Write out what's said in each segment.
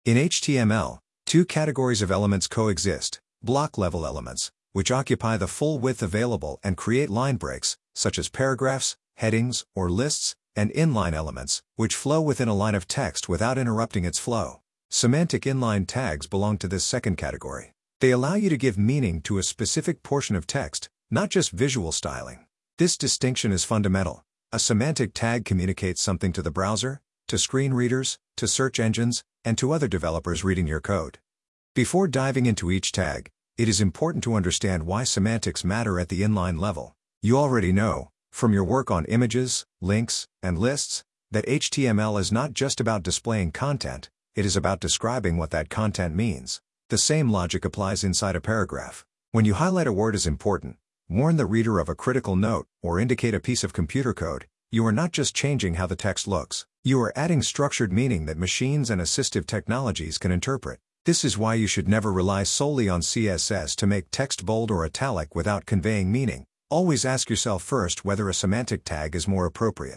In HTML, two categories of elements coexist: block-level elements, which occupy the full width available and create line breaks, such as paragraphs, headings, or lists, and inline elements, which flow within a line of text without interrupting its flow. Semantic inline tags belong to this second category. They allow you to give meaning to a specific portion of text, not just visual styling. This distinction is fundamental. A semantic tag communicates something to the browser, to screen readers, to search engines, and to other developers reading your code. Before diving into each tag, it is important to understand why semantics matter at the inline level. You already know, from your work on images, links, and lists, that HTML is not just about displaying content, it is about describing what that content means. The same logic applies inside a paragraph. When you highlight a word as important, warn the reader of a critical note, or indicate a piece of computer code, you are not just changing how the text looks. You are adding structured meaning that machines and assistive technologies can interpret. This is why you should never rely solely on CSS to make text bold or italic without conveying meaning. Always ask yourself first whether a semantic tag is more appropriate.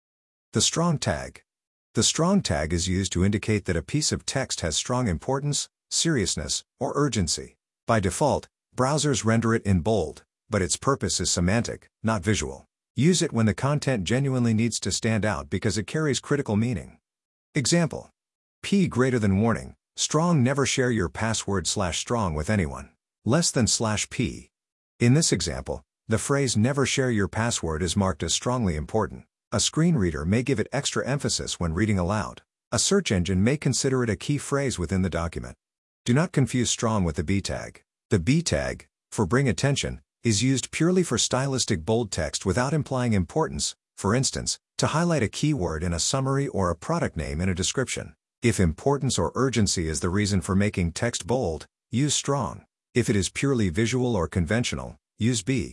The strong tag. The strong tag is used to indicate that a piece of text has strong importance, seriousness, or urgency. By default, browsers render it in bold, but its purpose is semantic, not visual. Use it when the content genuinely needs to stand out because it carries critical meaning. Example: P greater than warning, strong never share your password /strong with anyone. Less than /p. In this example, the phrase never share your password is marked as strongly important. A screen reader may give it extra emphasis when reading aloud. A search engine may consider it a key phrase within the document. Do not confuse strong with the B tag. The B tag, for bring attention, is used purely for stylistic bold text without implying importance, for instance, to highlight a keyword in a summary or a product name in a description. If importance or urgency is the reason for making text bold, use strong. If it is purely visual or conventional, use B.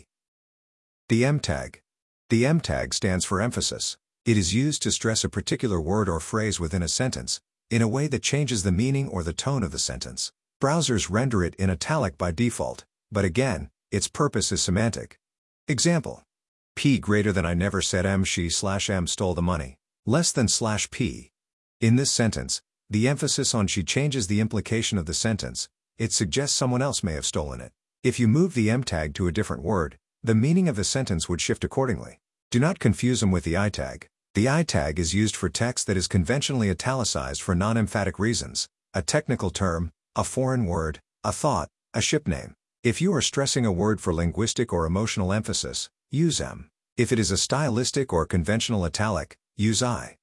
The M tag. The M tag stands for emphasis. It is used to stress a particular word or phrase within a sentence, in a way that changes the meaning or the tone of the sentence. Browsers render it in italic by default, but again, its purpose is semantic. Example: P greater than I never said M she/M stole the money. Less than /p. In this sentence, the emphasis on she changes the implication of the sentence. It suggests someone else may have stolen it. If you move the M tag to a different word, the meaning of the sentence would shift accordingly. Do not confuse them with the I tag. The I tag is used for text that is conventionally italicized for non-emphatic reasons: a technical term, a foreign word, a thought, a ship name. If you are stressing a word for linguistic or emotional emphasis, use M. If it is a stylistic or conventional italic, use I.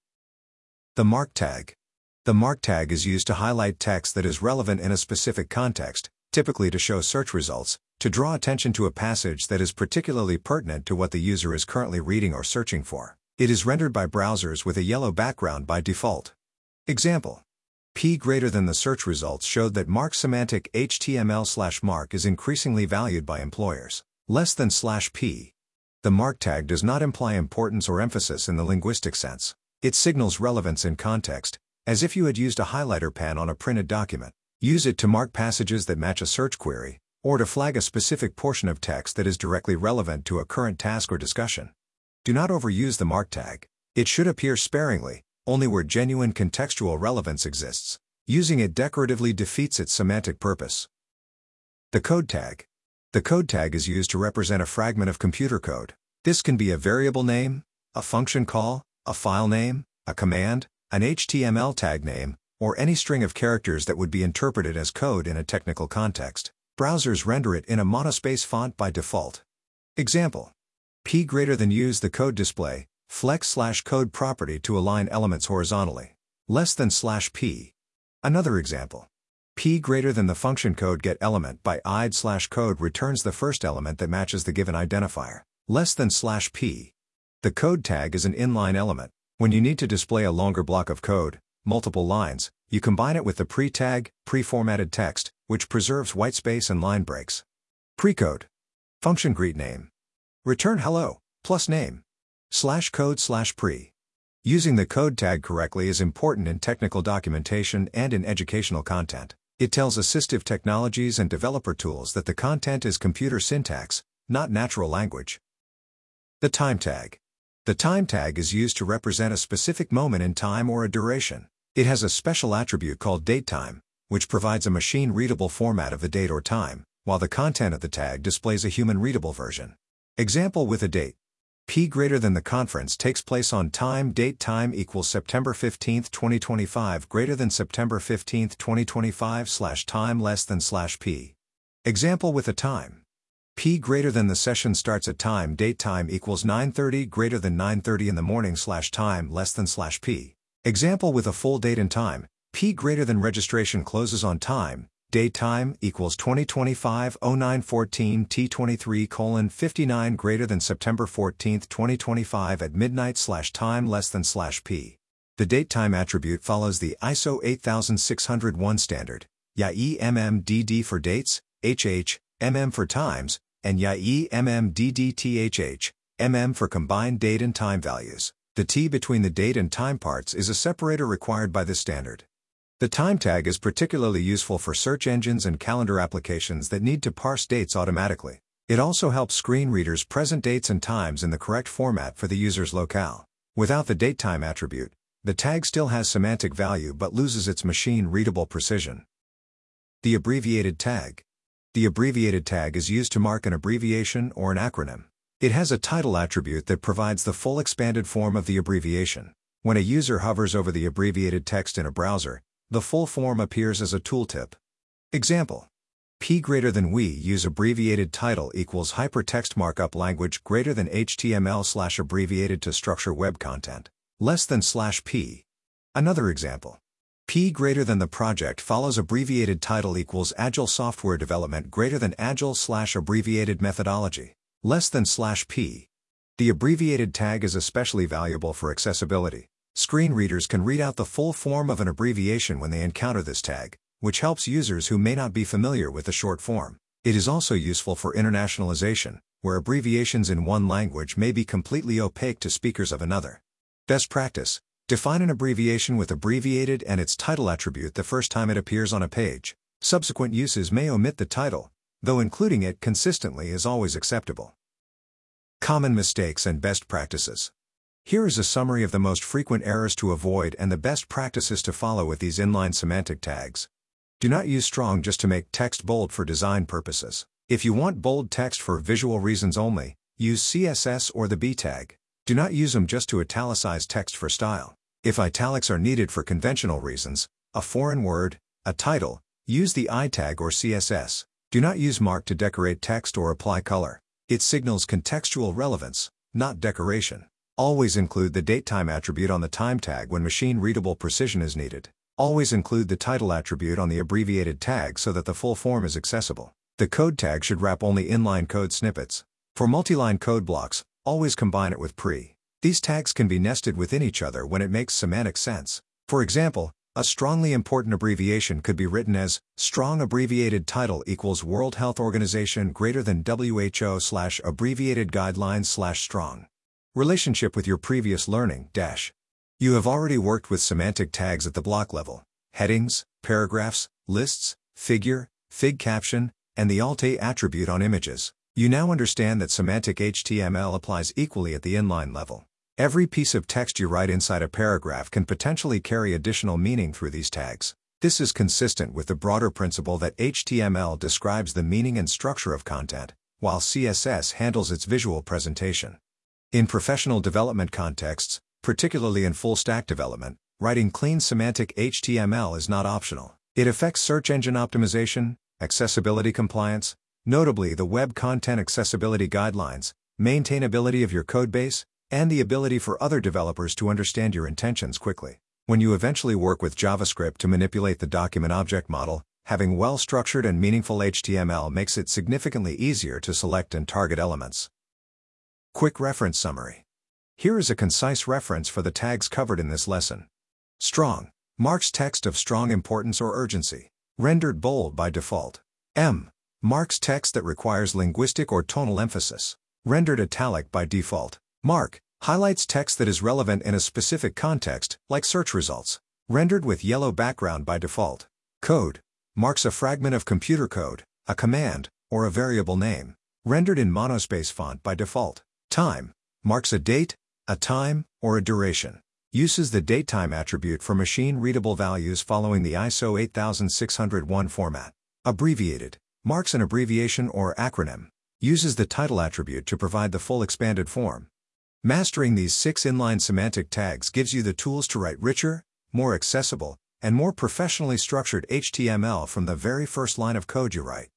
The mark tag. The mark tag is used to highlight text that is relevant in a specific context, typically to show search results, to draw attention to a passage that is particularly pertinent to what the user is currently reading or searching for. It is rendered by browsers with a yellow background by default. Example: P greater than the search results showed that mark semantic HTML/mark is increasingly valued by employers. Less than /p. The mark tag does not imply importance or emphasis in the linguistic sense. It signals relevance in context, as if you had used a highlighter pen on a printed document. Use it to mark passages that match a search query, or to flag a specific portion of text that is directly relevant to a current task or discussion. Do not overuse the mark tag. It should appear sparingly, only where genuine contextual relevance exists. Using it decoratively defeats its semantic purpose. The code tag. The code tag is used to represent a fragment of computer code. This can be a variable name, a function call, a file name, a command, an HTML tag name, or any string of characters that would be interpreted as code in a technical context. Browsers render it in a monospace font by default. Example: P greater than use the code display, flex/code property to align elements horizontally. Less than /p. Another example: P greater than the function code get element by id/code returns the first element that matches the given identifier. Less than /p. The code tag is an inline element. When you need to display a longer block of code, multiple lines, you combine it with the pre-tag, pre-formatted text, which preserves whitespace and line breaks. Precode. Function greet name. Return hello, plus name. /code/pre. Using the code tag correctly is important in technical documentation and in educational content. It tells assistive technologies and developer tools that the content is computer syntax, not natural language. The time tag. The time tag is used to represent a specific moment in time or a duration. It has a special attribute called datetime, which provides a machine-readable format of the date or time, while the content of the tag displays a human-readable version. Example with a date. P greater than the conference takes place on time. Date time equals September 15, 2025 greater than September 15, 2025 / time less than /p. Example with a time. P greater than the session starts at time. Date time equals 9:30 greater than 9:30 in the morning / time less than /p. Example with a full date and time. P greater than registration closes on time. Date time equals 2025-09-14 T23:59 greater than September 14, 2025 at midnight / time less than /p. The datetime attribute follows the ISO 8601 standard, YAI MMDD for dates, HH, MM for times, and YAI MMDD THH, for combined date and time values. The T between the date and time parts is a separator required by this standard. The time tag is particularly useful for search engines and calendar applications that need to parse dates automatically. It also helps screen readers present dates and times in the correct format for the user's locale. Without the datetime attribute, the tag still has semantic value but loses its machine-readable precision. The abbreviated tag. The abbreviated tag is used to mark an abbreviation or an acronym. It has a title attribute that provides the full expanded form of the abbreviation. When a user hovers over the abbreviated text in a browser, the full form appears as a tooltip. Example. P greater than we use abbreviated title equals hypertext markup language greater than HTML / abbreviated to structure web content, less than /p. Another example. P greater than the project follows abbreviated title equals agile software development greater than agile / abbreviated methodology, less than /p. The abbreviated tag is especially valuable for accessibility. Screen readers can read out the full form of an abbreviation when they encounter this tag, which helps users who may not be familiar with the short form. It is also useful for internationalization, where abbreviations in one language may be completely opaque to speakers of another. Best practice: define an abbreviation with abbreviated and its title attribute the first time it appears on a page. Subsequent uses may omit the title, though including it consistently is always acceptable. Common mistakes and best practices. Here is a summary of the most frequent errors to avoid and the best practices to follow with these inline semantic tags. Do not use strong just to make text bold for design purposes. If you want bold text for visual reasons only, use CSS or the B tag. Do not use them just to italicize text for style. If italics are needed for conventional reasons, a foreign word, a title, use the I tag or CSS. Do not use mark to decorate text or apply color. It signals contextual relevance, not decoration. Always include the datetime attribute on the time tag when machine-readable precision is needed. Always include the title attribute on the abbreviated tag so that the full form is accessible. The code tag should wrap only inline code snippets. For multi-line code blocks, always combine it with pre. These tags can be nested within each other when it makes semantic sense. For example, a strongly important abbreviation could be written as strong abbreviated title equals World Health Organization greater than WHO / abbreviated guidelines / strong. Relationship with your previous learning - You have already worked with semantic tags at the block level: headings, paragraphs, lists, figure, fig caption, and the alt-A attribute on images. You now understand that semantic HTML applies equally at the inline level. Every piece of text you write inside a paragraph can potentially carry additional meaning through these tags. This is consistent with the broader principle that HTML describes the meaning and structure of content, while CSS handles its visual presentation. In professional development contexts, particularly in full-stack development, writing clean semantic HTML is not optional. It affects search engine optimization, accessibility compliance, notably the Web Content Accessibility Guidelines, maintainability of your codebase, and the ability for other developers to understand your intentions quickly. When you eventually work with JavaScript to manipulate the document object model, having well-structured and meaningful HTML makes it significantly easier to select and target elements. Quick reference summary. Here is a concise reference for the tags covered in this lesson. Strong marks text of strong importance or urgency. Rendered bold by default. M marks text that requires linguistic or tonal emphasis. Rendered italic by default. Mark highlights text that is relevant in a specific context, like search results. Rendered with yellow background by default. Code marks a fragment of computer code, a command, or a variable name. Rendered in monospace font by default. Time marks a date, a time, or a duration. Uses the datetime attribute for machine-readable values following the ISO 8601 format. Abbreviated. Marks an abbreviation or acronym. Uses the title attribute to provide the full expanded form. Mastering these 6 inline semantic tags gives you the tools to write richer, more accessible, and more professionally structured HTML from the very first line of code you write.